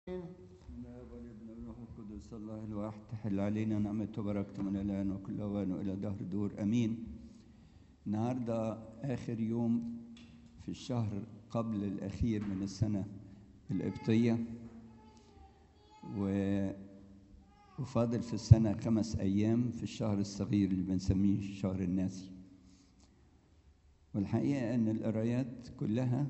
الاب والابن والروح القدس الله الواحد تحل علينا نعمته وبركته من الان وكل اوان والى دهر دور امين. النهارده اخر يوم في الشهر قبل الاخير من السنه القبطيه، وفاضل في السنه 5 أيام في الشهر الصغير اللي بنسميه الشهر الناسي. والحقيقه ان القرايات كلها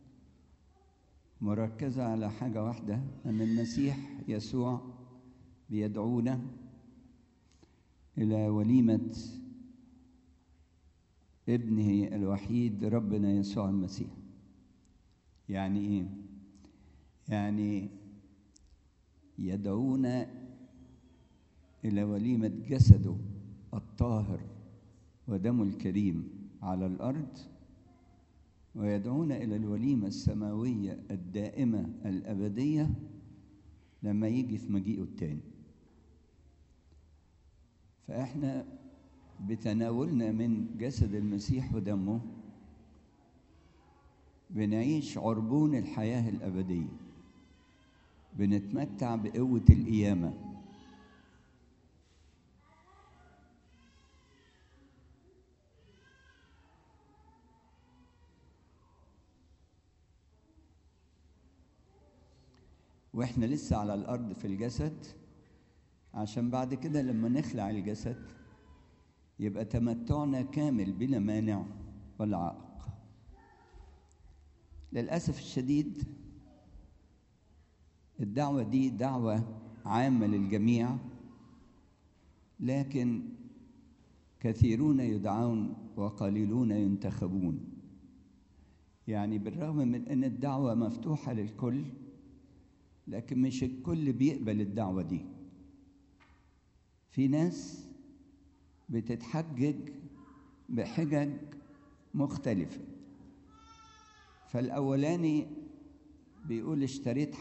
مركزة على حاجة واحدة، أن المسيح يسوع بيدعونا إلى وليمة ابنه الوحيد ربنا يسوع المسيح. يعني إيه؟ يعني يدعونا إلى وليمة جسده الطاهر ودمه الكريم على الأرض، ويدعونا إلى الوليمة السماوية الدائمة الأبدية لما يجي في مجيئه التاني. فإحنا بتناولنا من جسد المسيح ودمه بنعيش عربون الحياة الأبدية، بنتمتع بقوة القيامة. واحنا لسه على الارض في الجسد، عشان بعد كده لما نخلع الجسد يبقى تمتعنا كامل بلا مانع ولا عائق. للاسف الشديد الدعوه دي دعوه عامه للجميع، لكن كثيرون يدعون وقليلون ينتخبون. يعني بالرغم من ان الدعوه مفتوحه للكل، لكن مش الكل بيقبل الدعوة دي. في ناس بتتحجج بحجج مختلفة. فالأولاني بيقول اشتريت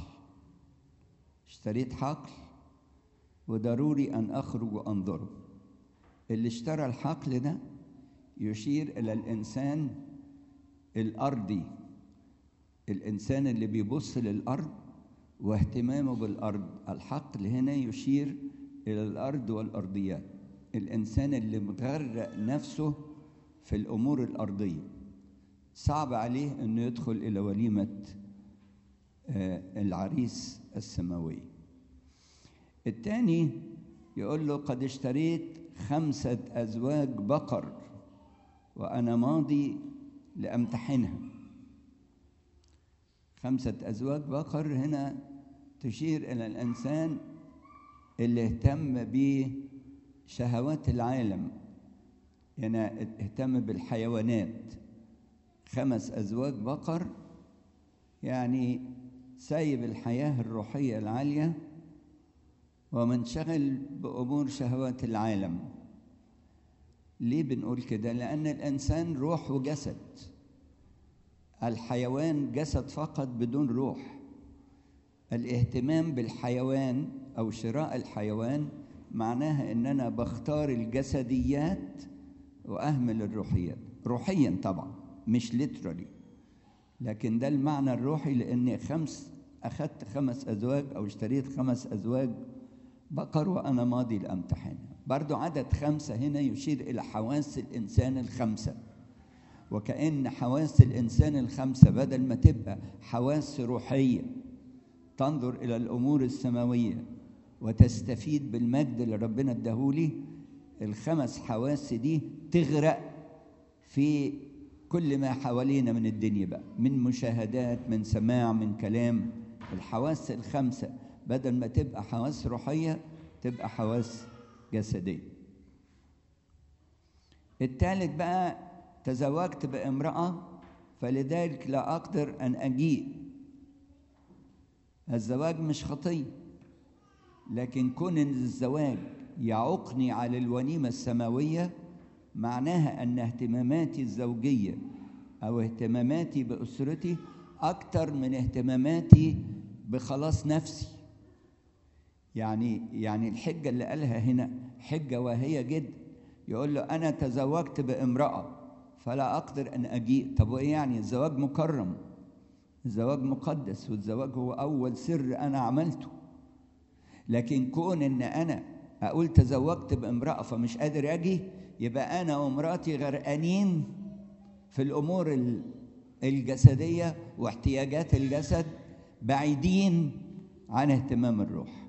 حقل وضروري أن أخرج وأنظره. اللي اشترى الحقل ده يشير إلى الإنسان الأرضي، الإنسان اللي بيبص للأرض واهتمامه بالأرض. الحقل هنا يشير إلى الأرض والأرضيات، الإنسان اللي مغرق نفسه في الأمور الأرضية، صعب عليه أنه يدخل إلى وليمة العريس السماوي. الثاني يقول له قد اشتريت 5 أزواج بقر وأنا ماضي لأمتحنها. 5 أزواج بقر هنا تشير إلى الإنسان اللي اهتم بشهوات العالم، يعني اهتم بالحيوانات. 5 أزواج بقر يعني سايب الحياة الروحية العالية ومنشغل بأمور شهوات العالم. ليه بنقول كده؟ لأن الإنسان روح وجسد. الحيوان جسد فقط بدون روح. الاهتمام بالحيوان أو شراء الحيوان معناها إن أنا بختار الجسديات وأهمل الروحيات. روحيا طبعا مش ليترالي، لكن ده المعنى الروحي، لأني أخذت 5 أزواج أو اشتريت 5 أزواج بقر وأنا ماضي لأمتحنها. برضو عدد 5 هنا يشير إلى حواس الإنسان ال5، وكأن حواس الإنسان ال5 بدل ما تبقى حواس روحية تنظر إلى الأمور السماوية وتستفيد بالمجد اللي ربنا اداهولي، ال5 حواس دي تغرق في كل ما حوالينا من الدنيا بقى، من مشاهدات، من سماع، من كلام. الحواس ال5 بدل ما تبقى حواس روحية تبقى حواس جسدية. الثالث بقى تزوجت بامرأة فلذلك لا أقدر أن أجيء. الزواج مش خطية، لكن كون إن الزواج يعوقني على الوليمة السماوية معناها أن اهتماماتي الزوجية أو اهتماماتي بأسرتي أكتر من اهتماماتي بخلاص نفسي. يعني الحجة اللي قالها هنا حجة واهية جدا. يقول له أنا تزوجت بامرأة فلا أقدر أن أجيء. طب وإيه يعني؟ الزواج مكرم، الزواج مقدس، والزواج هو أول سر أنا عملته. لكن كون إن أنا أقول تزوجت بامرأة فمش قادر أجي، يبقى أنا ومراتي غرقانين في الأمور الجسدية واحتياجات الجسد، بعيدين عن اهتمام الروح.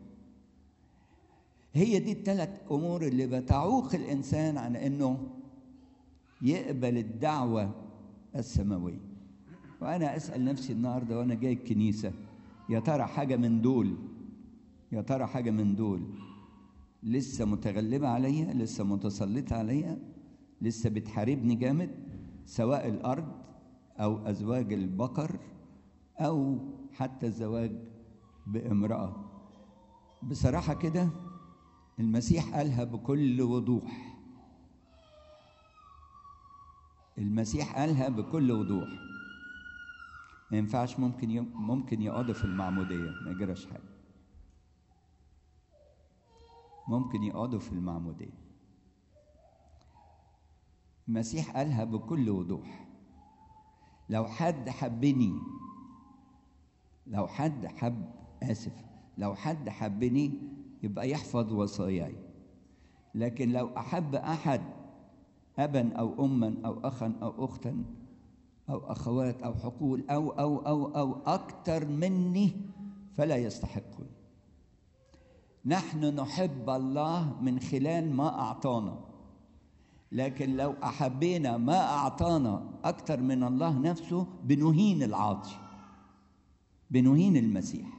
هي دي الثلاث أمور اللي بتعوق الإنسان عن إنه يقبل الدعوة السماوية. وأنا أسأل نفسي النهاردة وأنا جاي الكنيسة، يا ترى حاجة من دول لسه متغلبة عليا، لسه متسلطة عليا، لسه بتحاربني جامد، سواء الأرض أو أزواج البقر أو حتى الزواج بامرأة. بصراحة كده المسيح قالها بكل وضوح، ما ينفعش ممكن يقعدوا في المعمودية ما يجراش حاجة، ممكن يقعدوا في المعمودية. المسيح قالها بكل وضوح. لو حد حبني يبقى يحفظ وصاياي. لكن لو أحب أحد أبا أو أما أو أخا أو أختا أو أخوات أو حقول أو أكثر مني فلا يستحقني. نحن نحب الله من خلال ما أعطانا، لكن لو أحبينا ما أعطانا أكثر من الله نفسه بنهين العاطي، بنهين المسيح.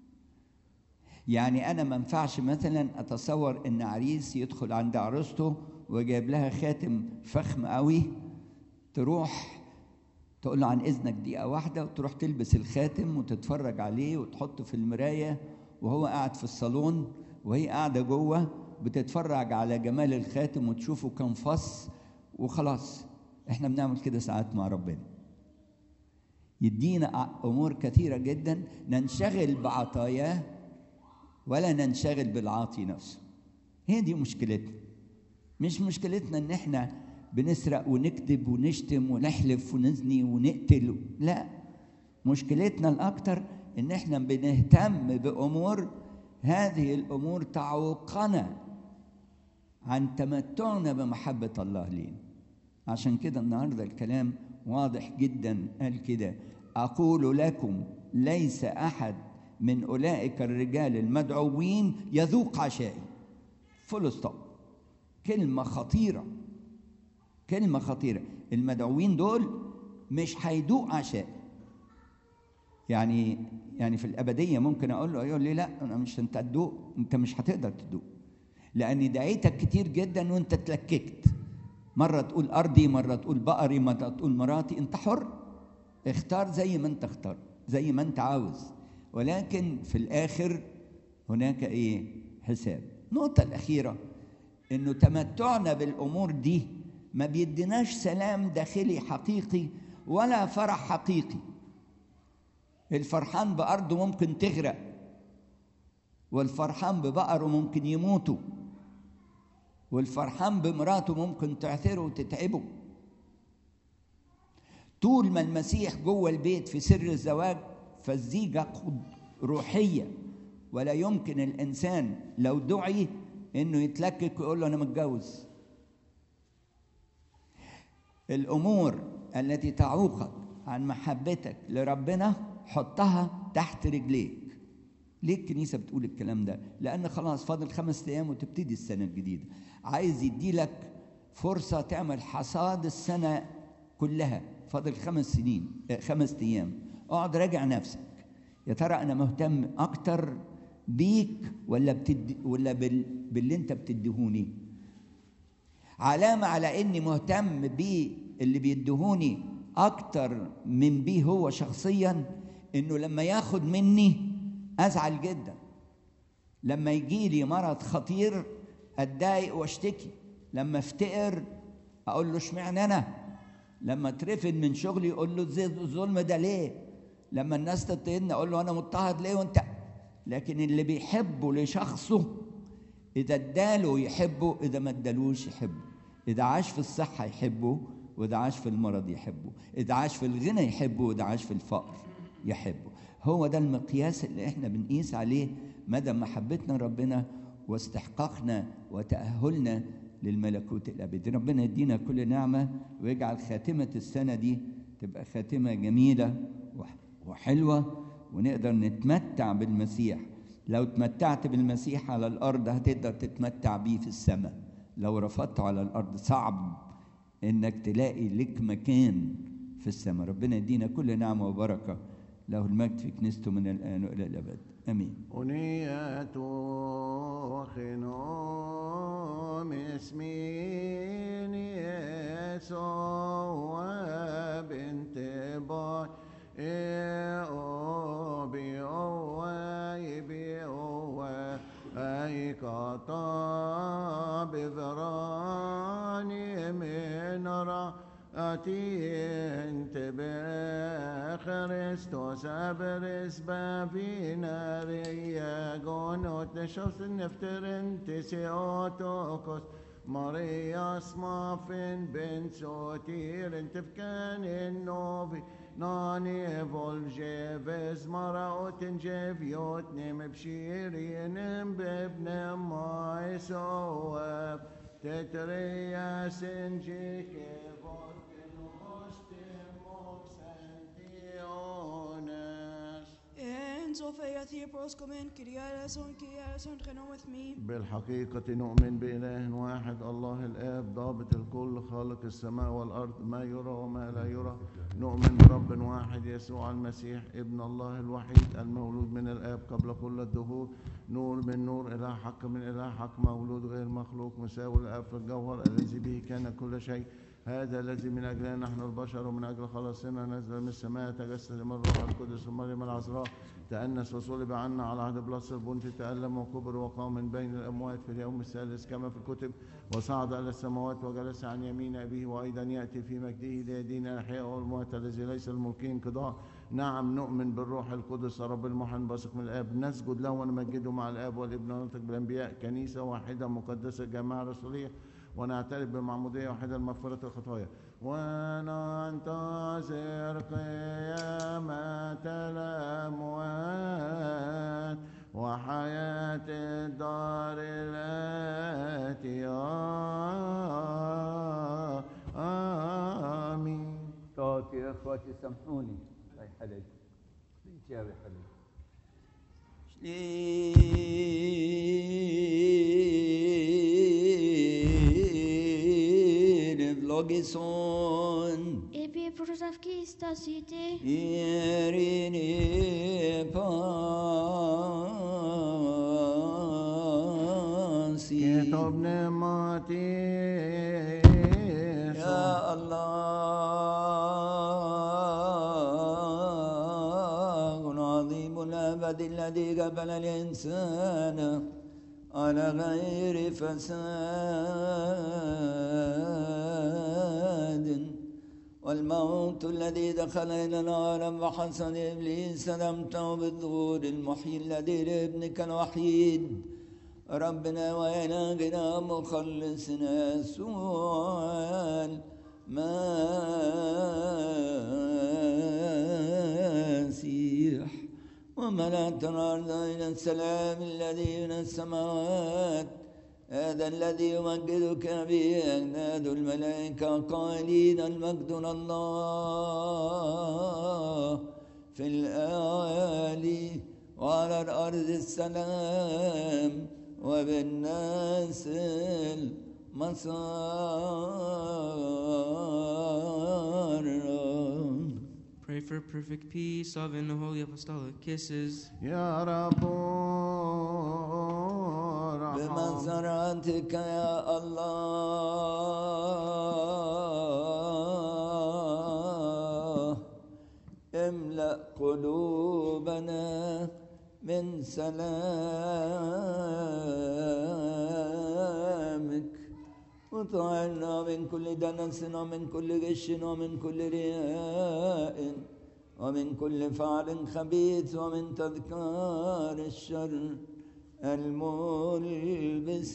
يعني أنا ما ينفعش مثلا أتصور إن عريس يدخل عند عروسته وجايب لها خاتم فخم قوي، تروح تقول له عن إذنك دقيقة واحدة، وتروح تلبس الخاتم وتتفرج عليه وتحطه في المراية وهو قاعد في الصالون وهي قاعدة جوه بتتفرج على جمال الخاتم وتشوفه كم فص وخلاص. احنا بنعمل كده ساعات مع ربنا، يدينا أمور كثيرة جدا ننشغل بعطاياه ولا ننشغل بالعاطي نفسه. هي دي مشكلتنا. مش مشكلتنا ان احنا بنسرق ونكذب ونشتم ونحلف ونزني ونقتل، لا، مشكلتنا الأكثر ان احنا بنهتم بأمور، هذه الأمور تعوقنا عن تمتعنا بمحبة الله لينا. عشان كده النهاردة الكلام واضح جدا، قال كده: أقول لكم ليس أحد من أولئك الرجال المدعوين يذوق عشائي. فول ستوب. كلمة خطيرة. المدعوين دول مش هيدوق عشائي. يعني في الأبدية ممكن يقول لي لا، أنا مش، أنت تدوق، أنت مش هتقدر تدوق، لأني دعيتك كتير جدا وأنت تلككت. مرة تقول أرضي، مرة تقول بقري، مرة تقول مراتي. أنت حر، اختار زي ما أنت اختار، زي ما أنت عاوز، ولكن في الآخر هناك حساب. النقطة الأخيرة إنه تمتعنا بالأمور دي ما بيديناش سلام داخلي حقيقي ولا فرح حقيقي. الفرحان بأرضه ممكن تغرق، والفرحان ببقره ممكن يموتوا، والفرحان بمراته ممكن تعثره وتتعبه. طول ما المسيح جوه البيت في سر الزواج فالزيجة روحية، ولا يمكن الإنسان لو دعي إنه يتلكك ويقول له أنا متجوز. الأمور التي تعوقك عن محبتك لربنا حطها تحت رجليك. ليه الكنيسة بتقول الكلام ده؟ لأن خلاص فاضل 5 أيام وتبتدي السنة الجديدة. عايز يديلك فرصة تعمل حصاد السنة كلها. فاضل 5 أيام. اقعد راجع نفسك، يا ترى أنا مهتم أكتر بيك ولا باللي أنت بتديهوني؟ علامة على إني مهتم بيه اللي بيديهوني أكتر من بيه هو شخصيا، إنه لما ياخد مني أزعل جدا، لما يجي لي مرض خطير أتضايق واشتكي، لما افتقر أقول له اشمعنى أنا، لما اترفد من شغلي يقول له الظلم ده ليه، لما الناس تضطهدني أقول له أنا مضطهد ليه وأنت. لكن اللي بيحبه لشخصه إذا اداله يحبه، إذا ما ادالوش يحبه، إذا عاش في الصحة يحبه، وإذا عاش في المرض يحبه، إذا عاش في الغنى يحبه، وإذا عاش في الفقر يحبه. هو ده المقياس اللي احنا بنقيس عليه مدى محبتنا ربنا واستحقاقنا وتأهلنا للملكوت الأبدي. ربنا يدينا كل نعمة ويجعل خاتمة السنة دي تبقى خاتمة جميلة وحلوة، ونقدر نتمتع بالمسيح. لو تمتعت بالمسيح على الأرض هتقدر تتمتع بيه في السماء. لو رفضته على الأرض صعب إنك تلاقي لك مكان في السماء. ربنا يدينا كل نعمة وبركة. له المجد في كنيسته من الآن وإلى الأبد، آمين. أنية خنوم اسمين يسوع بنت باي أوبي أوي بي أوي أي كطاب براني من أنت بخريستوس أبرس بابينا رياغون وتشوس نفتر انت سيوتوكوس ماريا سمافين بن سوتير انت بكان النوفي ناني فولجيفز مراوت جيفيوت نم بشيرين بابن ماي سواب تتريا سنجيك En Sofia Theopros komen Kyrieleison Genom with me. بالحقيقة نؤمن بإله واحد الله الآب ضابط الكل خالق السماء والأرض ما يرى وما لا يرى. نؤمن برب واحد يسوع المسيح ابن الله الوحيد المولود من الآب قبل كل الدهور، نور من نور، إله حق من إله حق، مولود غير مخلوق، مساوي الآب في الجوهر، الذي به كان كل شيء. هذا الذي من أجلنا نحن البشر ومن أجل خلاصنا نزل من السماء، تجسد من الروح القدس ومريم العذراء، تأنس وصلب عنا على عهد بلاس البنت، تألم وكبر وقام من بين الأموات في اليوم الثالث كما في الكتب، وصعد إلى السماوات وجلس عن يمين أبيه، وأيضا يأتي في مجده ليدين الأحياء والأموات الذي ليس الملكين انقضاء. نعم نؤمن بالروح القدس رب المحن بثق من الآب، نسجد له ونمجده مع الآب والابن ونطق بالأنبياء، كنيسة واحدة مقدسة جماعة رسولية، ونعترف بمعمودية واحدة لمغفرة الخطايا، وننتظر قيامة الأموات وحياة الدار الآتية. آمين. صوت يا إخواتي سامحوني. الله يحلل يا حبيبي. Logison Epi prosavki stasite Irini Pansi Kitab Nemati Ya Allah العظيم الأبد الذي قبل الإنسان على غير فساد، والموت الذي دخل إلى العالم وحسن إبليس سلمته بالظهور المحيي الذي لابنك الوحيد ربنا وإلهنا مخلصنا يسوع المسيح، وملأت الأرض إلى السلام الذي من السماوات، هذا الذي يمجدك به أجناد الملائكة قائلين المجد لله في الأعالي وعلى الأرض السلام وبالناس المسار. Pray for perfect peace of in the holy apostolic kisses. يا رب بمسرتك يا الله املأ قلوبنا من سلامك، وطهرنا من كل دنس ومن كل غش ومن كل رياء ومن كل فعل خبيث ومن تذكار الشر الملبس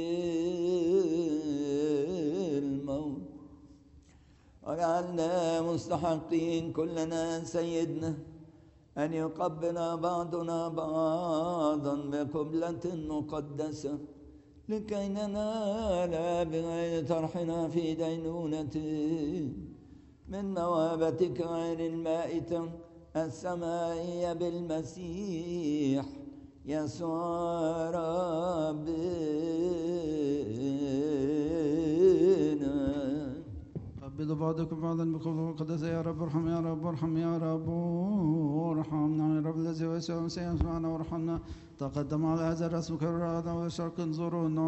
الموت، وجعلنا مستحقين كلنا سيدنا أن يقبل بعضنا بعضا بقبلة مقدسة لكي ننال بغير طرحنا في دينونة من موهبتك غير المائتة السمائية بالمسيح يسوع ربنا. قبلوا بعضكم بعضا بقبول القداسة. يا رب ارحم، يا رب ارحم، يا رب ارحمنا. يا رب الذي ويسوع المسيح يسمعنا وارحمنا. تقدم على هذا الرسم كالرعد والشرق انظرونا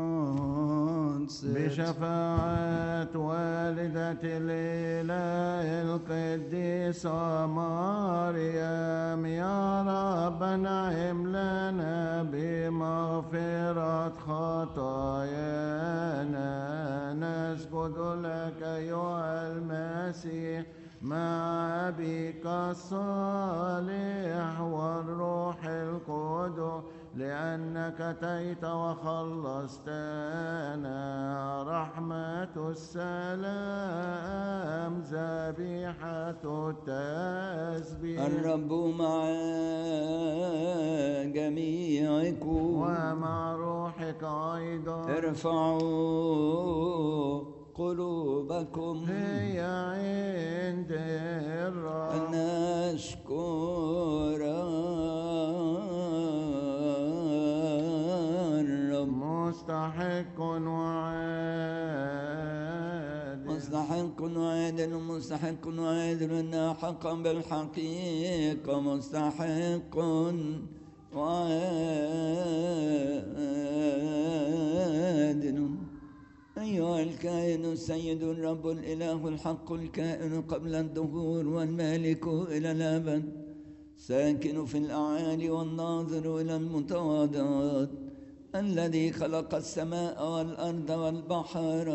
بشفاعة والدة الإله القديسة مريم يا رب انعم لنا بمغفرة خطايانا. نسجد لك أيها المسيح مع أبيك الصالح والروح القدس لأنك أتيت وخلصتنا. رحمة السلام ذبيحة التسبيح. الرب مع جميعكم ومع روحك أيضا. ارفعوا قلوبكم هي عند الرب. نشكر الرب. مستحق وعادل. مستحق وعادل مستحق وعادل إنها حقا بالحقيقة مستحق وعادل. أيها الكائن السيد الرب الإله الحق الكائن قبل الدهور والمالك إلى الأبد ساكن في الأعالي والناظر إلى المتواضعات الذي خلق السماء والأرض والبحر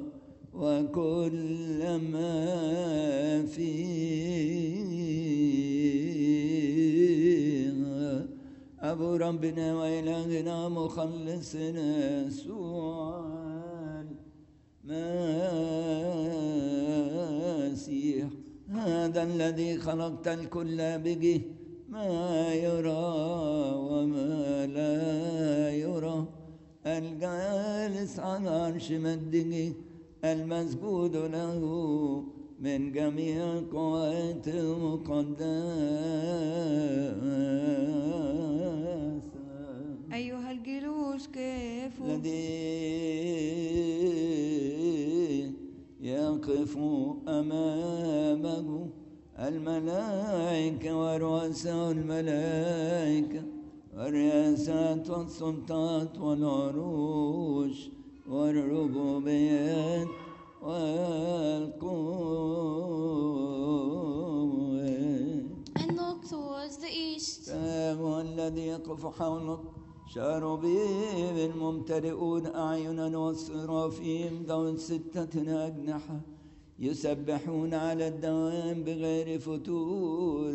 وكل ما فيها. أبو ربنا وإلهنا مخلصنا يسوع المسيح هذا الذي خلقت الكل به ما يرى وما لا يرى الجالس على عرش مجده المسجود له من جميع القوات المقدسة. أيها الجلوس كيف الذي يقف أمامه الملائكة ورؤساء الملائكة والرياسات والسلطات والعروش والربوبيات والقوات. And look towards the east. هو الذي يقف حولك شاروبيم الممتلئون أعينا والسرافيم ذوي 6 أجنحة يسبحون على الدوام بغير فتور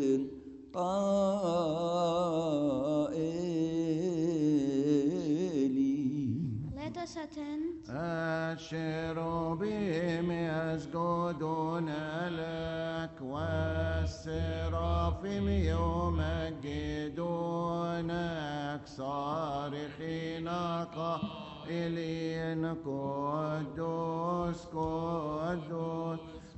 قائلين. Let us attend. الشيروبيم يسجدون لك والسرافيم يمجدونك صارخين قائلين قدوس قدوس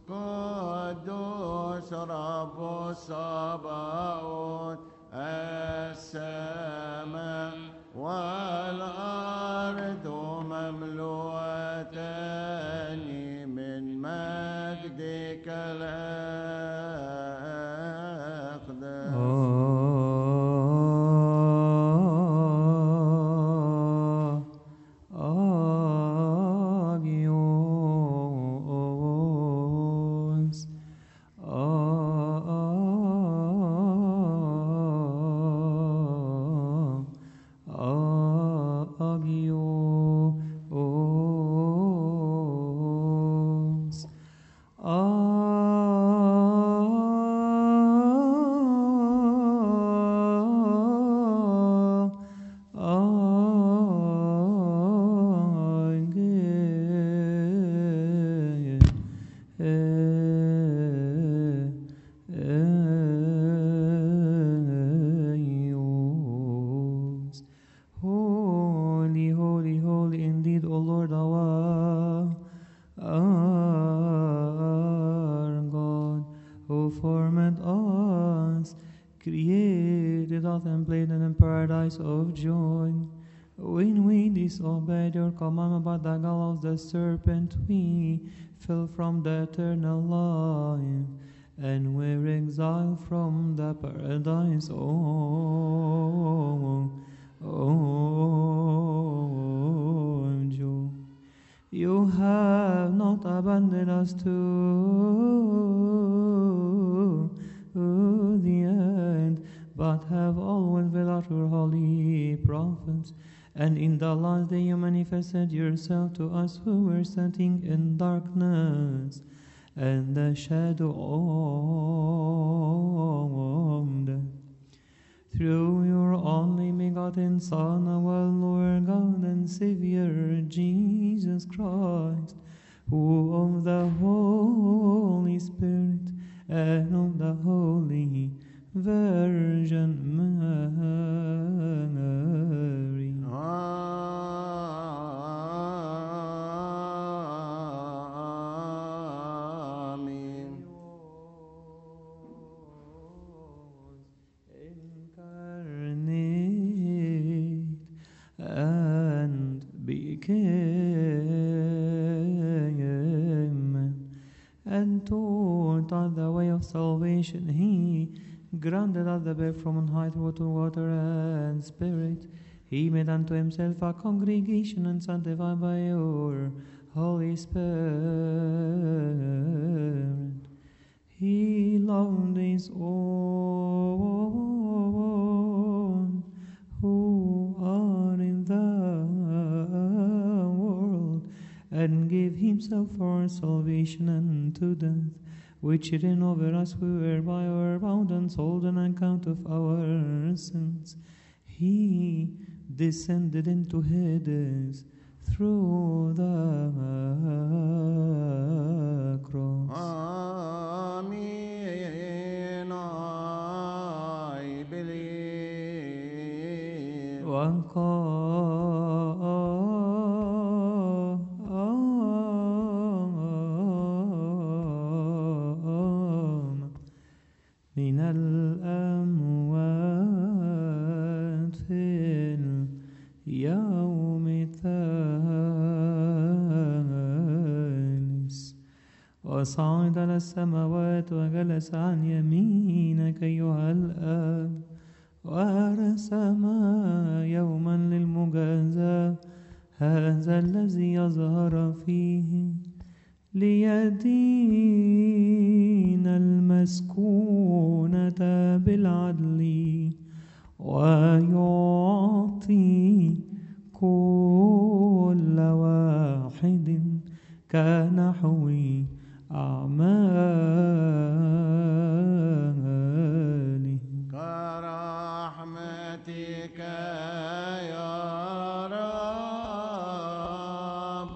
قدوس رب الصباوت. السماء والأرض مملوءتان من مجدك الأقدس. Oh in paradise of joy. When we disobeyed your commandment by the gallows the serpent, we fell from the eternal life, and were exiled from the paradise of joy. You have not abandoned us to the end, but have always without your holy prophets. And in the last day you manifested yourself to us who were sitting in darkness and the shadow of death. Through your only begotten Son, our Lord God and Savior, Jesus Christ, who of the Holy Spirit and of the Holy Virgin Mary. Amen. Incarnate and became man, and taught us the way of salvation. He granted us the birth from on high through water and spirit. He made unto himself a congregation and sanctified by your Holy Spirit. He loved his own who are in the world, and gave himself for our salvation unto death, which reign over us who were by our bound and sold on account of our sins. He descended into Hades through the cross. Amen. I believe. وقام من الأموات في اليوم الثالث، وصعد إلى السماوات وجلس عن يمينك أيها الآب، ورسم يوما للمجازاة، هذا الذي يظهر فيه ليدين المسكونة بالعدل، ويعطي كل واحد كنحو أعماله. كرحمتك يا رب،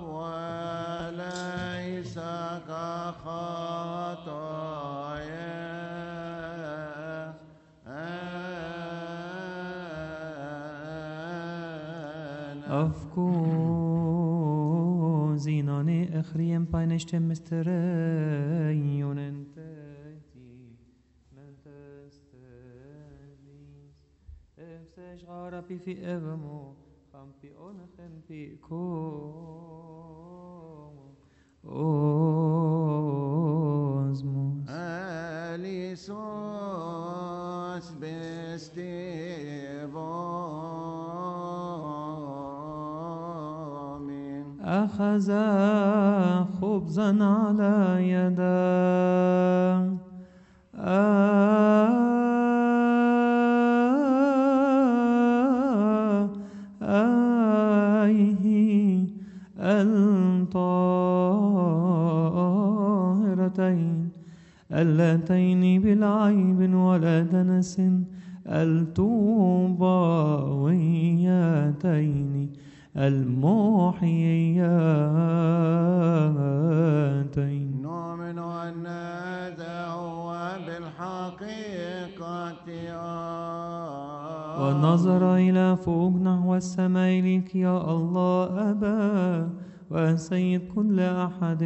وليس كخطايانا. Of zinane echriem painestem mystereion enteti mentestelis efsesh arapi fi evamo champi onechem pi osmos Alisos bestivomin. أخذ خبزا على يداه الطاهرتين اللتين بالعيب ولا دنس الطوباويتين المحييتين. نؤمن أن هذا هو بالحقيقة ونظر إلى فوق نحو السماء لك يا الله أبا وسيد كل أحد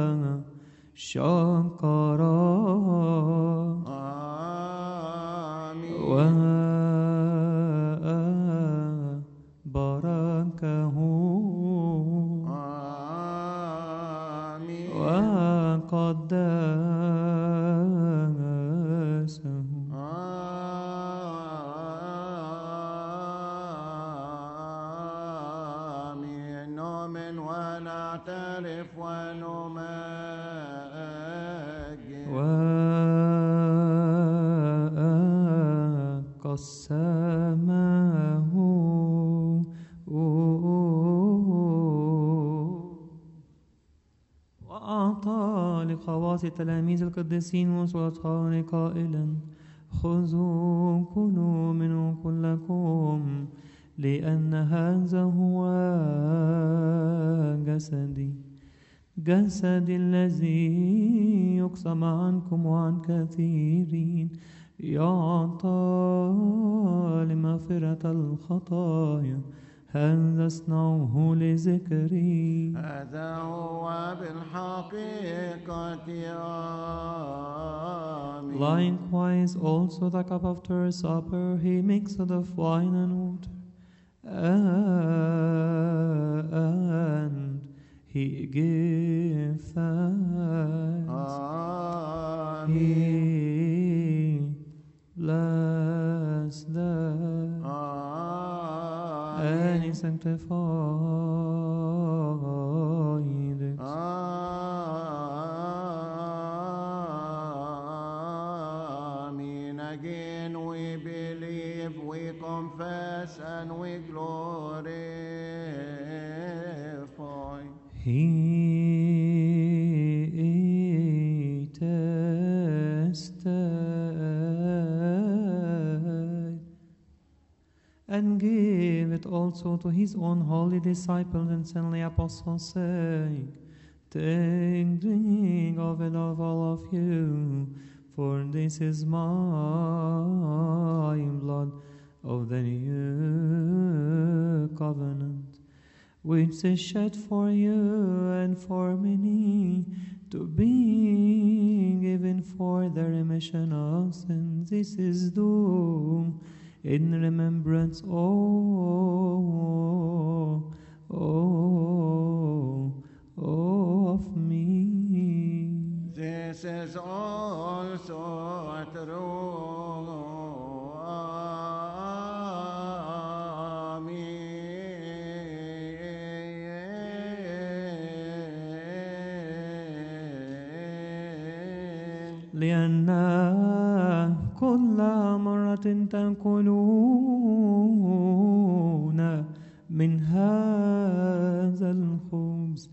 وشكرا. نعترف ونمجد وقسمه وأعطى لخواص التلاميذ القديسين وسلطان قائلا خذوا كلوا منه كلكم لأن هذا هو جسدي الذي يقسم عنكم وعن كثيرين يعطى لمغفرة الخطايا هذا اصنعوه لذكري. هذا هو بالحقيقة آمين. Likewise also the cup after supper he mixed of wine and water, and he gave thanks. He blessed them, and he sanctified it. Amen. Again we believe, we confess, and we glorify. He tested and gave it also to his own holy disciples and saintly apostles, saying, Take, drink of it of all of you, for this is my blood of the new covenant, which is shed for you and for many, to be given for the remission of sins. This is done in remembrance of me. This is also true. لأن كل مرة تأكلون من هذا الخبز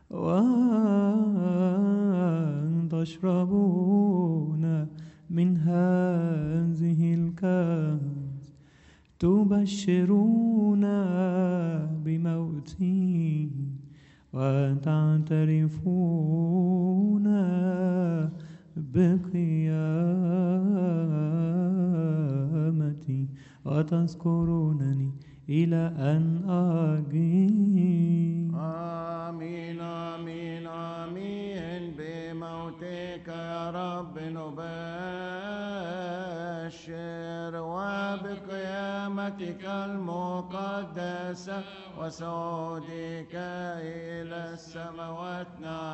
وتشربون من هذه الكأس تبشرون بموتي وتعترفون بقيامتي وتذكرونني إلى أن أجي. آمين آمين آمين. بموتك يا رب نبشر وبقيامتك المقدسة وصعودك إلى السماوات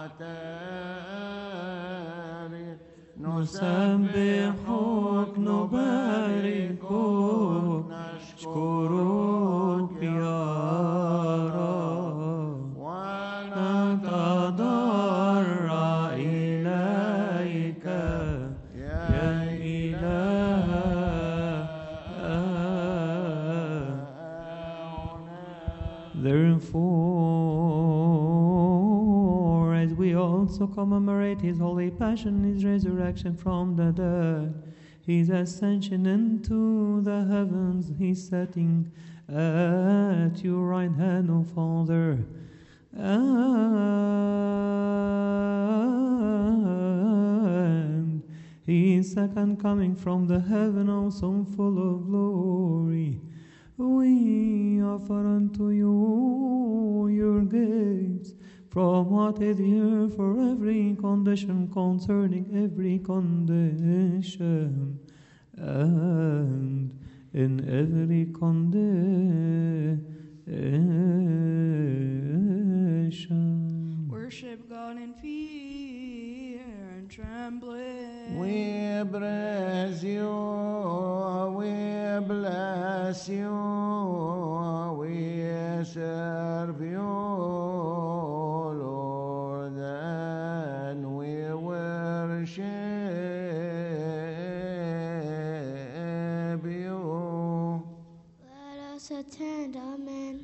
نعترف نسبحك نباركك نشكرك يا رب ونتضرع إليك يا إلهنا. Therefore, as we also commemorate his holy passion, his resurrection from the dead, his ascension into the heavens, his setting at your right hand, O Father, and his second coming from the heaven, also full of glory, we offer unto you your gifts from what is here for every condition, concerning every condition, and in every condition. Worship God in fear and trembling. We praise you, we bless you, we serve you, Lord. also turned. Amen.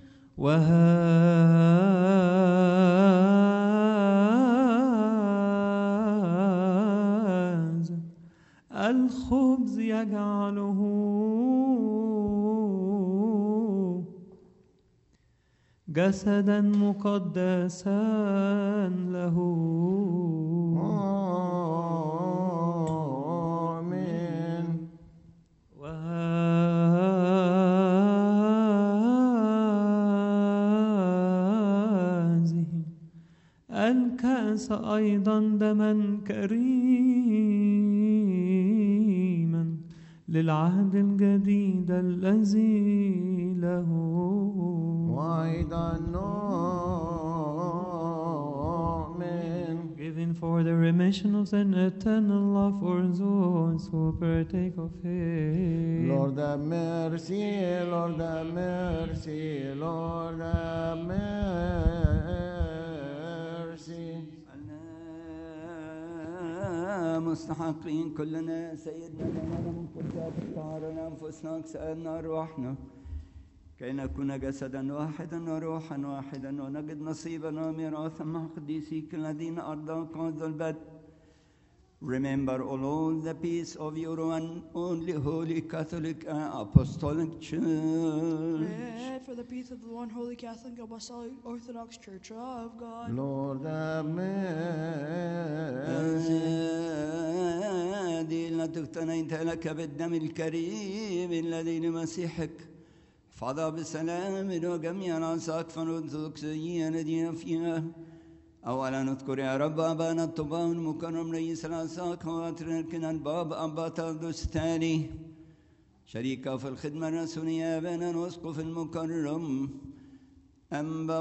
وهذا الخبز يجعله جسدا مقدسا له. آمين. وهذه الكأس أيضا دما كريما للعهد الجديد الذي له. وأيضا نؤمن. Given for the remission of sin, eternal love for those who partake of it. Lord have mercy, Lord have mercy, Lord have mercy. مستحقين كلنا سيدنا لنا من قدام طهارنا أنفسنا كسألنا أرواحنا كي نكون جسدا واحدا وروحا واحدا ونجد نصيبنا وميراثا مع قديسيك الذين أرضاك عز البدء. Remember, O Lord, the peace of your one only holy Catholic and Apostolic Church. Pray for the peace of the one holy Catholic Apostolic Orthodox Church of God. Lord have mercy. هذه التي اقتنيت لك بالدم الكريم الذي لمسيحك احفظها بسلام وجميع الأساقفة الأرثوذكسية الذين فيها. أولا نذكر يا رب أبانا الطباء المكرم رئيس الأساقفة وأتركنا الباب أبا تردس الثاني شريكا في الخدمة الرسولية أبانا الأسقف المكرم أنبا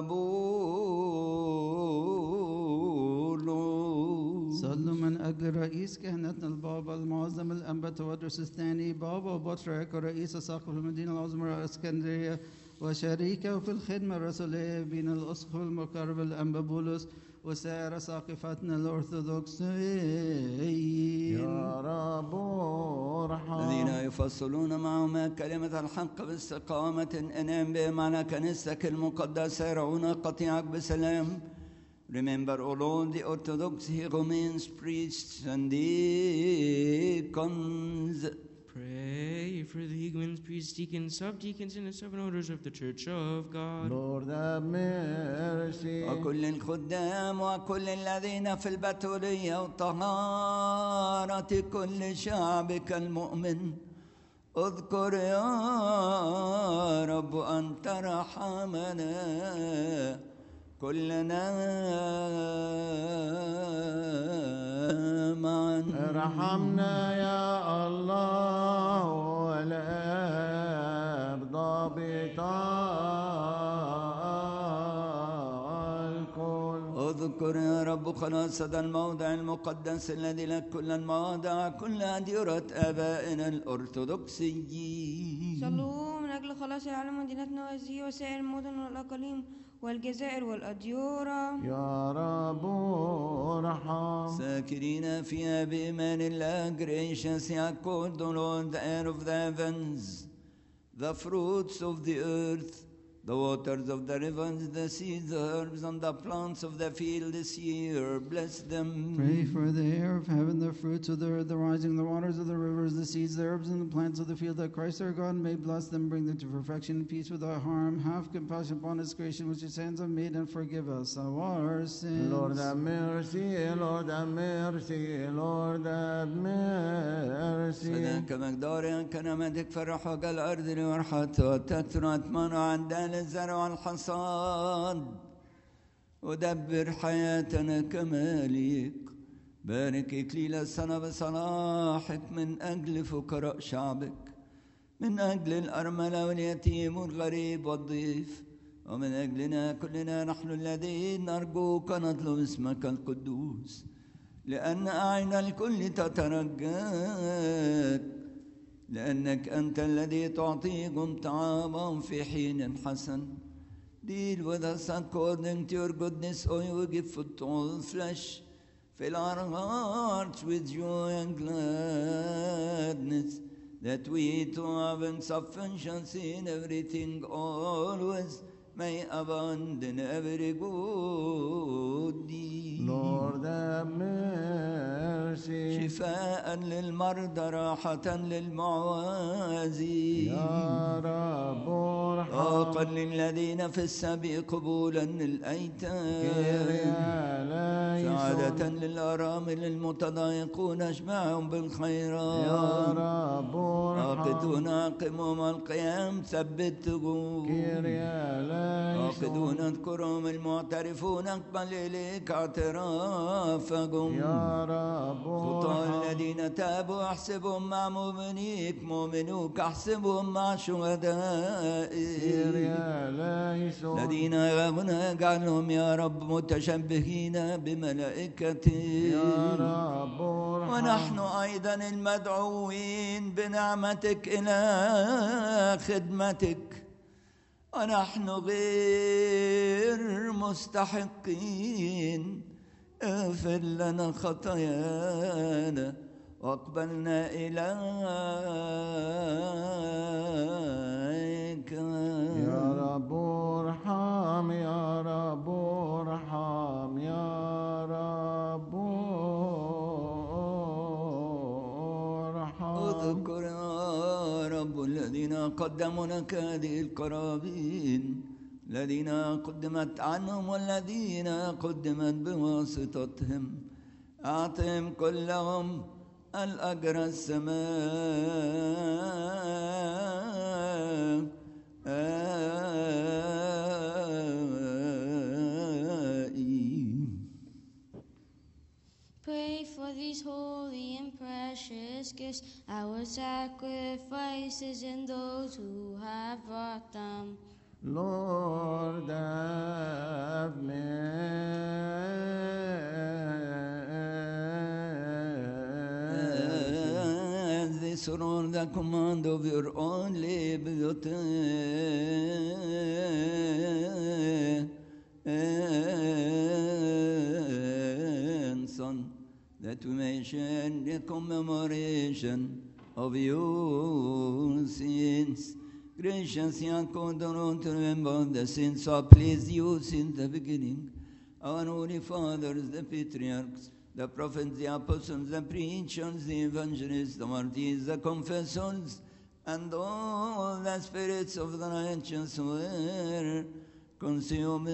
بولس. صلوا من أجل رئيس كهنتنا البابا المعظم الأنبا تودرس الثاني بابا بطريرك ورئيس أساقفة المدينة العظمى الإسكندرية وشريكه في الخدمة الرسولية بين الأسقف المكرم الأنبا بولس وسائر ساقفتنا الأرثوذكسيين. يا رب ارحم. الذين يفصلون معهما كلمة الحق باستقامة انعم بهم على كنيستك المقدسة يرعون قطيعك بسلام. Remember, O Lord, the Orthodox Romans, priests and deacons. Pray for the higumens, priests, deacons, subdeacons, and the seven orders of the Church of God. Lord have mercy. وكل الخدام وكل الذين في البتولية وطهارة كل شعبك المؤمن. اذكر يا رب أن ترحمنا كلنا معا. ارحمنا يا الله والآب ضابط الكل. اذكر يا رب خلاص هذا الموضع المقدس الذي لك كل المواضع كل أديرة آبائنا الأرثوذكسيين. صلوا من أجل خلاص العالم مدينتنا هذه وسائر المدن والأقاليم والجزائر والأديرة. يا رب ارحم. ساكنين فيها بإيمان الله. Graciously accord, O Lord, the air of the heavens, the fruits of the earth, the waters of the rivers, the seeds, the herbs, and the plants of the field this year. Bless them. Pray for the air of heaven, the fruits of the earth, the rising of the waters of the rivers, the seeds, the herbs, and the plants of the field, that Christ our God may bless them, bring them to perfection and peace without harm. Have compassion upon His creation which His hands have made, and forgive us our sins. Lord have mercy, Lord have mercy, Lord have mercy. فداك مقدار كنمتك فرح وجه الأرض لورحته وتكثر أثمانه عند الزرع والحصاد. ودبر حياتنا كما ليق. بارك إكليل السنة بصلاحك من أجل فقراء شعبك، من أجل الأرملة واليتيم والغريب والضيف، ومن أجلنا كلنا نحن الذين نرجوك نطلب اسمك القدوس، لأن أعين الكل تترجاك، لأنك أنت الذي تعطيهم طعاما في حين حسن. Deal with us according to your goodness, O you give food to all flesh. Fill our hearts with joy and gladness, that we to have insufficiency in everything always may abound in every good deed. Lord have mercy. شفاء للمرضى راحة للمعوازين يا رب طاقا ارحم. للذين في السبي قبولا للأيتام كيريا سعادة ليسون. للأرامل المتضايقون اشبعهم بالخيرات يا رب عاقدون ارحم. عقمهم القيام ثبتهم كيريا عاقدون ليسون. اذكرهم المعترفون اقبل إليك اعترافهم يا رب خطى ارحم. الذين تابوا احسبهم مع مؤمنيك مؤمنوك احسبهم مع شهدائك كيريا ليسون. الذين يغابون اجعلهم يا رب متشبهين بملائكتك يا رب ارحم. ونحن أيضا المدعوين بنعمتك إلى خدمتك ونحن غير مستحقين اغفر لنا خطايانا واقبلنا إليك يا رب ارحم. يا رب ارحم. يا رب ارحم. اذكر يا رب الذين قدموا لك هذه القرابين الذين قدمت عنهم والذين قدمت بواسطتهم أعطهم كلهم الأجر السمائي. Pray for these holy and precious gifts, our sacrifices, and those who have brought them. Lord have mercy. As they surround the command of your only begotten Son, that we may share in the commemoration of your sins. Gracious Yaakov, don't remember the sins so please you since the beginning. Our holy fathers, the patriarchs, the prophets, the apostles, the preachers, the evangelists, the martyrs, the confessors, and all the spirits of the righteous were consumed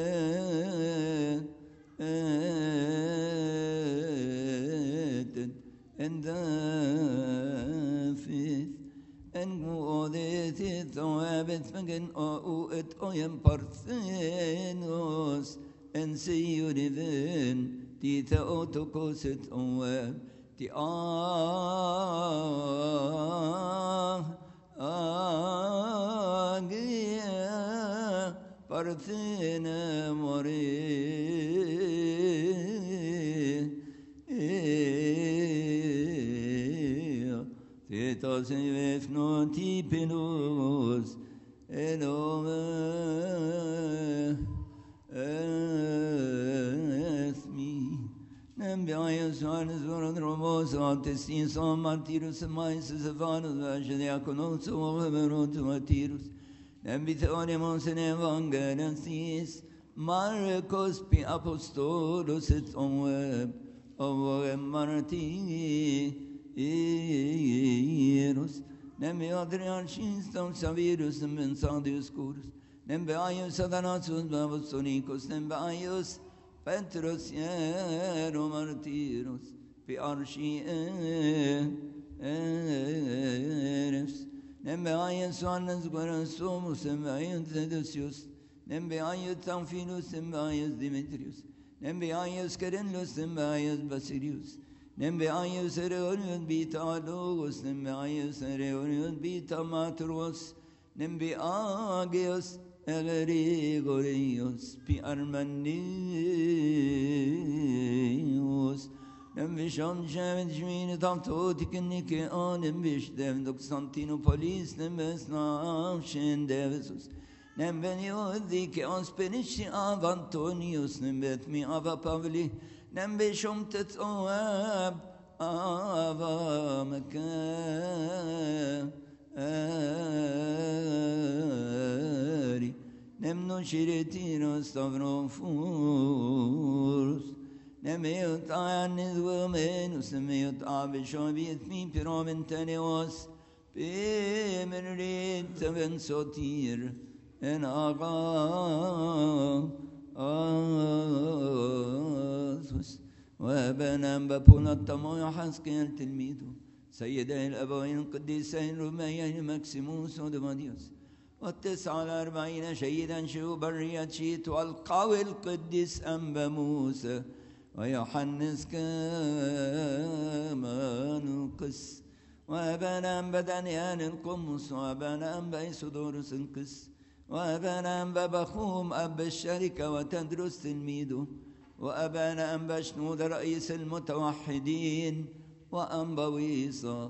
in the faith. En godhet och arbetsvägen och ett ojen parthenos en siuriven tita otokoset och ti agia parthena Tetas efno tipenos enome esmi Nembiayos Johannes Voron Romos Antestin Son Martirus Maisus Evanus Vashdiakonos Overotu Martirus Nembiteonemons in Evangelists Marcos Pi Apostolos et Omweb Ovem Marti Eros, nembe Adriarchistam Savirus Mensadius Curus, nembe Aius Adanatus Babosonicus, nembe Aius Petrus Iero Martirus, Pi Archi Eres, nembe Aius Johannes Guarasomus, nembe Aius Zedusius, nembe Aius Tamphilus, nembe Aius Demetrius, nembe Aius Carinlus, nembe Aius Basilius, Nembe Aius Reunion Bita Logos, Nembe Aius Reunion Bita Matros, Nembe Agios Egerigorios, Pi Armanius, Nembe Shon Shemet Shmini Tamtotikin Nike on, Nembe Shdem Constantinopolis, Nembe Snav Shendevesus, Nembe Niodike on Spenici Av Antonius, Nembe Mi Ava Pavli, Nembe Shumtet Oab, ava makari nemno shiretino stavrofuros nemeyot ayaniz vamenus nemeyot abishobiyet mi piromentanios bimrit ben sotir en asus وابانا بابونا الطموح حسكيل تلميذه سيدي الابوين القديسين روميين ماكسيموس ودماديوس و49 شهيدا شهو برية شيت والقوي القديس أنبا موسى ويوحنس كمان القس وابانا أنبا دانيال القمص وابانا أنبا إيسودورس القس وابانا أنبا بخوم أب الشركة وتدرس تلميذه وأبانا أنبا شنود رئيس المتوحدين وأنبا ويصا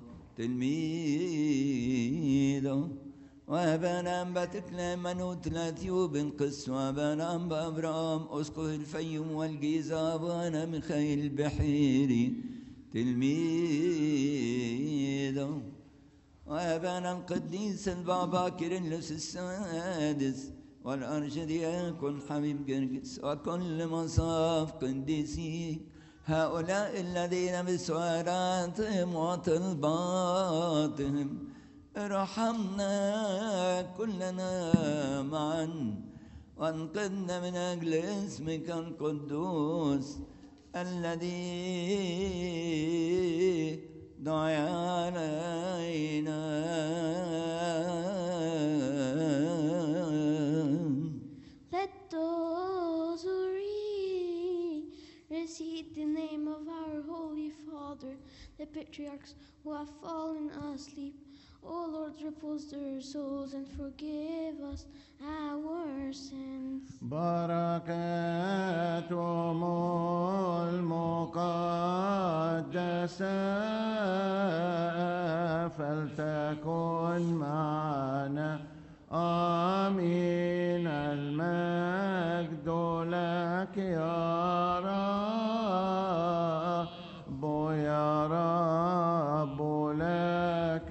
تلميذه وأبانا أنبا تكلم منوت لاثيوب قس وأبانا أنبا أبرام أسقه الفيوم والجيزة وأنا مخيل البحيري تلميذه وأبانا القديس البابا كيرلس السادس والأرشد يكون حبيب جرجس وكل مصاف قديسيك هؤلاء الذين بسؤالاتهم وطلباتهم ارحمنا كلنا معا وانقذنا من أجل اسمك القدوس الذي دعي علينا. Let those who receive the name of our Holy Father, the patriarchs who have fallen asleep, O Lord, repose their souls and forgive us our sins. بركاتهم المقدسة فلتكن معنا آمين. المجد لك يا رب يا رب لك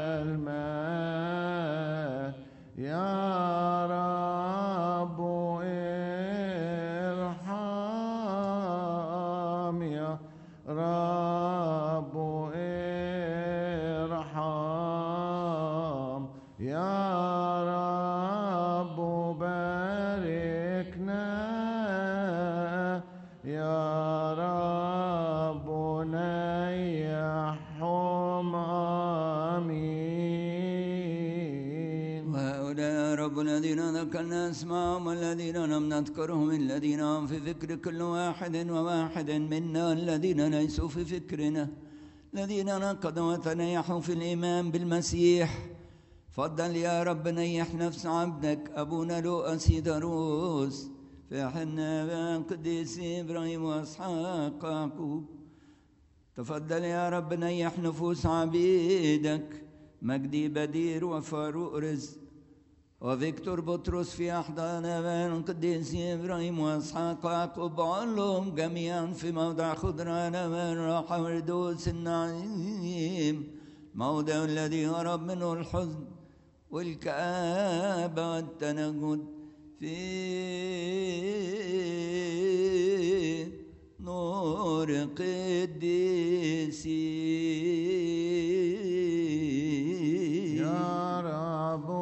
المجد يا رب ارحم يا رب ارحم يا رب باركنا يا رب نيحهم آمين. وهؤلاء يا رب الذين ذكرنا اسمائهم والذين لم نذكرهم الذين هم في فكر كل واحد وواحد منا الذين ليسوا في فكرنا الذين نقضوا وتنيحوا في الإيمان بالمسيح. فضل يا رب نيح نفس عبدك أبونا لوقا سيداروس في حنا قديس إبراهيم وإسحاق ويعقوب. تفضل يا رب نيح نفوس عبيدك مجدي بدير وفاروق رزق وفيكتور بطرس في أحضان أبان القديس إبراهيم وإسحاق ويعقوب. علهم جميعا في موضع خضران أمان راحة وردوس النعيم، موضع الذي هرب منه الحزن والكآبة والتنجد في نور قديسي. يا رب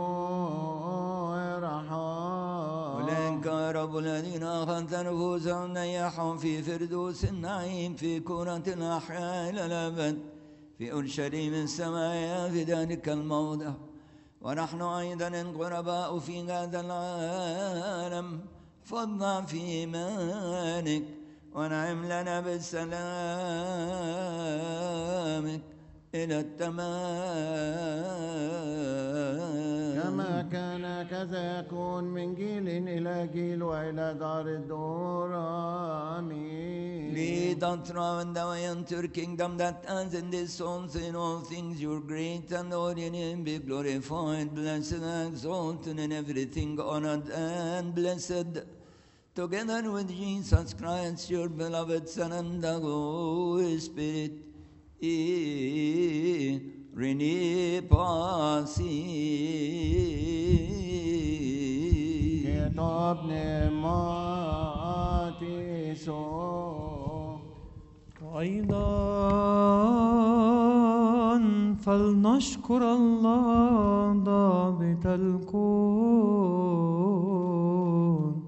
ارحم ولك يا رب الذين أخذت نفوسهم نيحهم في فردوس النعيم في كرة الأحياء إلى الأبد في أورشليم السماء في ذلك الموضع. ونحن أيضا الغرباء في هذا العالم احفظنا في إيمانك ونعم لنا بسلامك إلى التمام. كما كان كذا يكون من جيل إلى جيل وإلى دار الدور آمين. Lead us round the way unto your kingdom that ends in this souls in all things your great and holy name be glorified, blessed and exalted in everything, honored and blessed, together with Jesus Christ, your beloved Son, and the Holy Spirit, Rene Pasi كتاب نعماتي سو أيضا فلنشكر الله ضابط الكون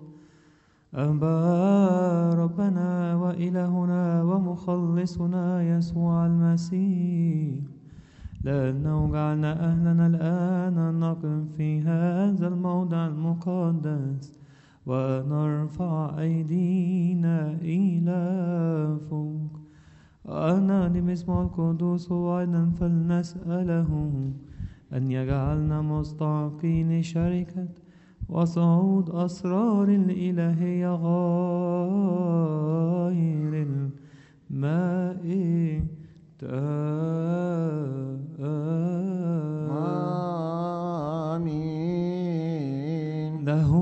أبا ربنا وإلهنا ومخلصنا يسوع المسيح، لأنه جعلنا أهلنا الآن أن نقف في هذا الموضع المقدس ونرفع أيدينا إلى فوق. أنا باسمه القدوس وعدا فلنسأله أن يجعلنا مستحقين لشركة وصعود أسرار الإلهية غير الماء آمين. له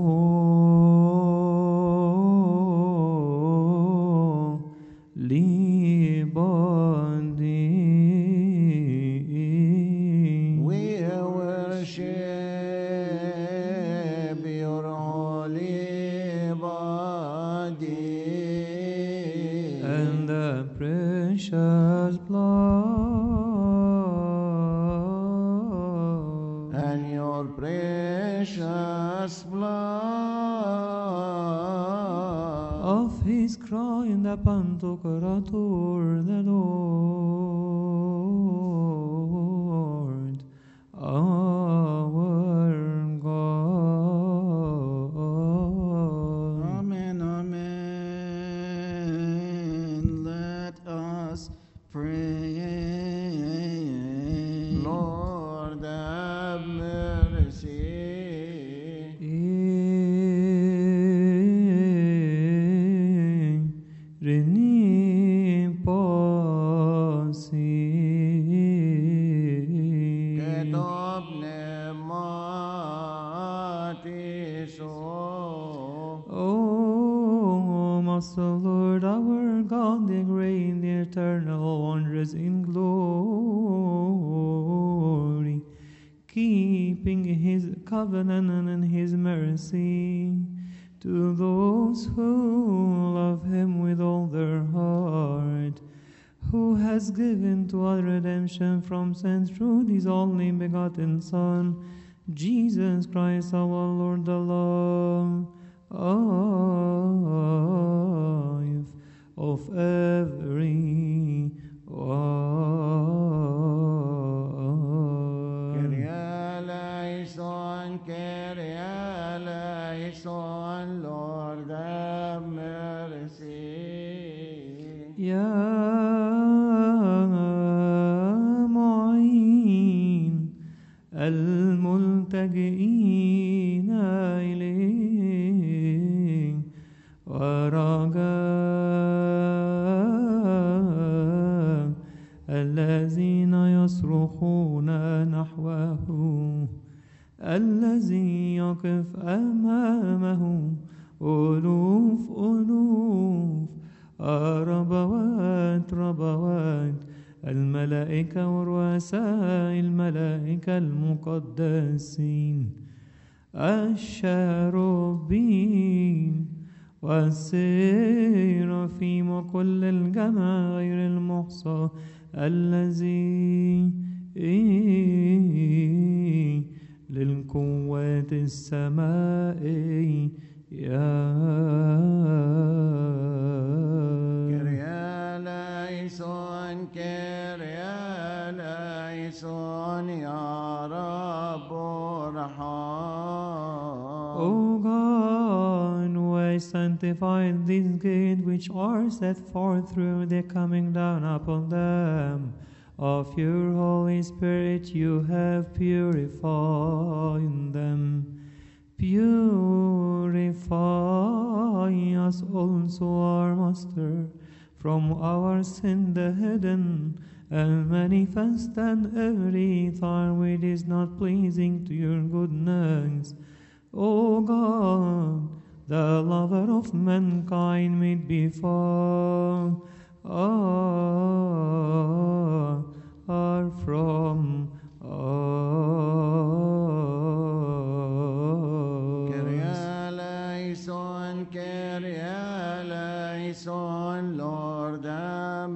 We worship your holy body and the precious blood and your precious blood of his cross in the Pantocrator, the Lord our God. Amen, amen. Let us pray. Lord have mercy. Reni Pasi كتاب نعماتي سو Oh, Master Lord, our God, the great, the eternal, wondrous in glory, keeping his covenant and his mercy to those who love him with all their heart, who has given to us redemption from sin through his only begotten Son, Jesus Christ our Lord, the love of every one. Kyrie eleison, Lord have mercy. يا معين الملتجئين إليك ورجاء الذين يصرخون نحوه، الذي يقف أمامه ألوف ربوات الملائكة ورؤساء الملائكة المقدسين، الشاروبين والسيرافيم وكل الجمع غير المحصى الذي للقوات السماء Kyrie eleison, Ya Rab Rahman. O God, who has sanctified this gate which are set forth through the coming down upon them of your Holy Spirit, you have purified them. Purify us also, our Master, from our sin the hidden and manifest, and every thought which is not pleasing to your goodness. O God, the lover of mankind, made before are from Kyrie eleison, Lord have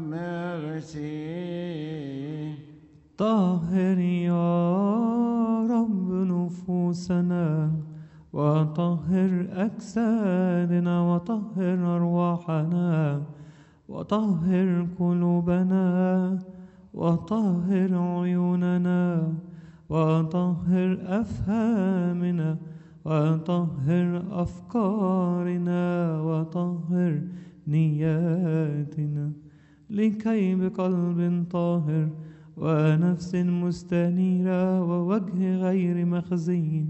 mercy. طهر يا رب نفوسنا وطهر أجسادنا وطهر أرواحنا وطهر قلوبنا وطهر عيوننا وطهر أفهامنا وطهر أفكارنا وطهر نياتنا لكي بقلب طاهر ونفس مستنيرة ووجه غير مخزي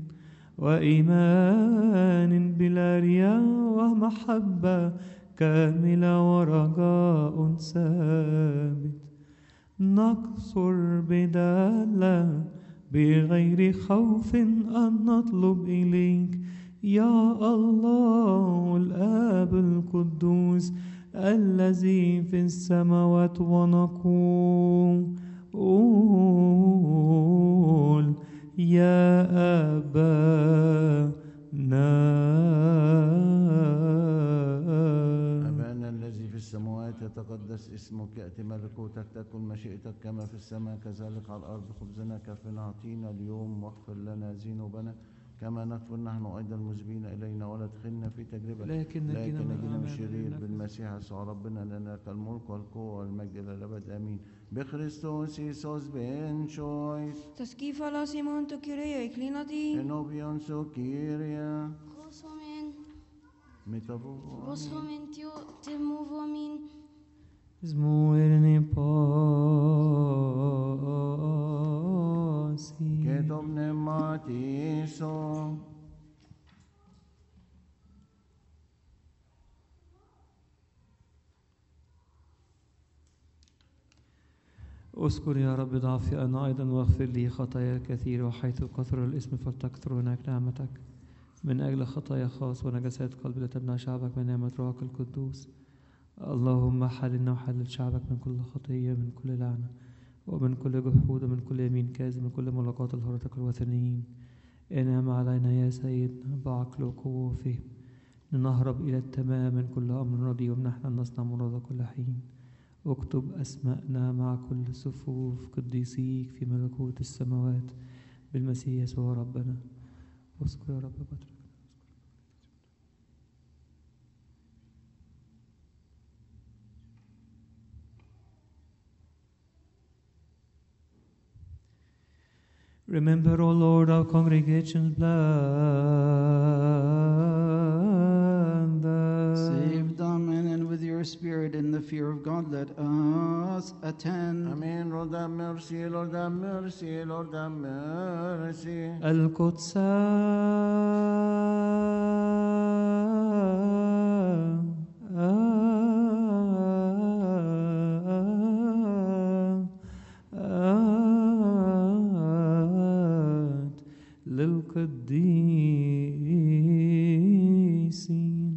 وإيمان بلا رياء ومحبة كاملة ورجاء ثابت نقصر بدالة بغير خوف أن نطلب إليك يا الله الآب القدوس الذي في السماوات ونقول يا أبانا أبانا الذي في السماوات يتقدس اسمك، يأتي ملكوتك، تكن مشيئتك كما في السماء كذلك على الأرض. خبزنا كفنا أعطينا اليوم، واغفر لنا ذنوبنا كما نغفر نحن أيضا المذنبين إلينا، ولا تدخلنا في تجربة لكن نجينا من الشرير بالمسيح يسوع ربنا، لنا الملك والقوة والمجد إلى الأبد آمين. بخريستوس يسوس بن شويس تسكيف على سيمون تكيريا إكليناتي إنوبيون سوكيريا Rosomen, ميتابو Rosomen Timovomin, زمويرني باسي كتب نماتيسو. اذكر يا رب ضعفي أنا أيضا واغفر لي خطايا الكثير، وحيث كثر الاسم فلتكثر هناك نعمتك من أجل خطايا خاص ونجاسات قلب لا تمنع شعبك من نعمة روحك القدوس. اللهم حللنا وحلل شعبك من كل خطية، من كل لعنة ومن كل جحود ومن كل يمين كاذب، من كل ملاقات الهرطق الوثنيين. انعم علينا يا سيدنا بعقل وقوة وفهم لنهرب إلى التمام من كل أمر ردي، ومنحنا أن نصنع مراد كل حين. اكتب أسماءنا مع كل صفوف قديسيك في ملكوت السماوات بالمسيح يسوع ربنا. واذكر يا رب بطرك. Remember, O Lord, our congregation's blood. Save them, and with your spirit in the fear of God, let us attend. Amen. Lord have mercy, Lord have mercy, Lord have mercy. القدس للقديسين.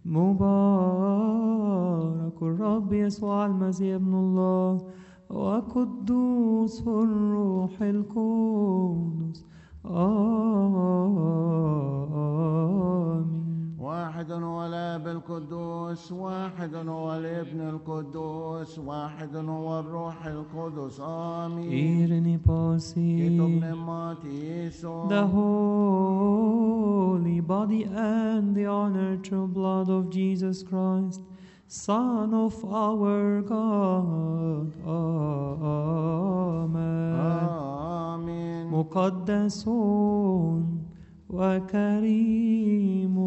مبارك الرب يسوع المسيح ابن الله وقدوس الروح القدس. آمين. واحد هو الاب القدوس، واحد هو الابن القدوس، واحد هو الروح القدس. امين. إيرني باسي. كتب نماتيسو. The holy body and the honored true blood of Jesus Christ, Son of our God. Amen. آمين. مقدس وكريم،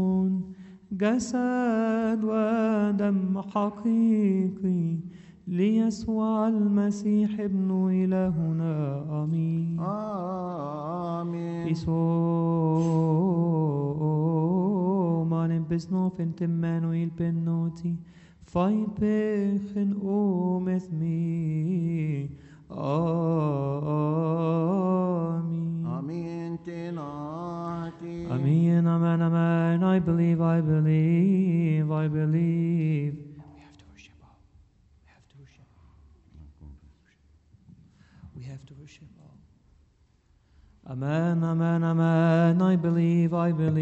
جسد ودم حقيقي ليسوع المسيح ابن إلهنا. آمين. آمين. Mannen besnoffen Emmanuel benoti, fai pechen med mig. Amen. Amen. Tenati. Amen, amen, amen. I believe, I believe, I believe. We have to worship all. We Amen, amen, amen. I believe,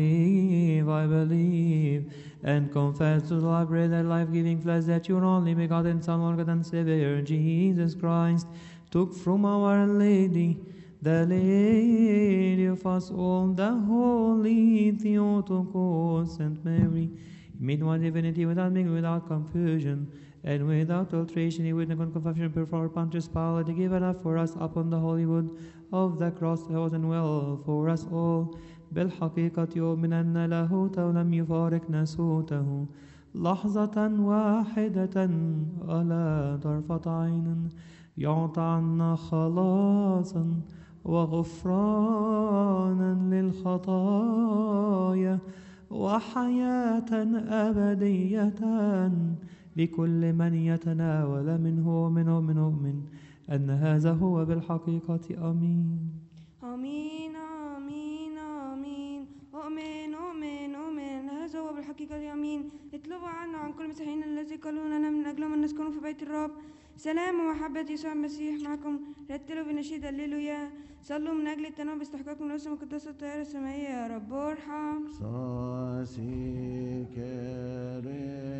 and confess to the Lord, bread and life-giving flesh, that your only begotten Son, Lord God and Savior, Jesus Christ, took from Our Lady, the Lady of us all, the Holy Theotokos, Saint Mary, made one divinity without mingling, without confusion, and without alteration. He with the confession before Pontius Pilate, He gave it up for us upon the holy wood of the cross, and well for us all. بالحقيقة يؤمن أن لاهوته لم يفارق ناسوته لحظة واحدة ولا طرفة عين، يعطى عنا خلاصا وغفرانا للخطايا وحياة أبدية لكل من يتناول منه ومن أن هذا هو بالحقيقة. آمين. آمين آمين آمين. أؤمن هذا هو بالحقيقة. آمين. اطلبوا عنا عن كل مسيحيين الذي قالوا لنا من أجلهم أن نسكن في بيت الرب. سلام ومحبة يسوع المسيح معكم. رتلوا بنشيد هللويا. صلوا من أجل التناول باستحقاق من الأسم القداسة الطاهرة السمائية. يا رب ارحم. صاسي كريم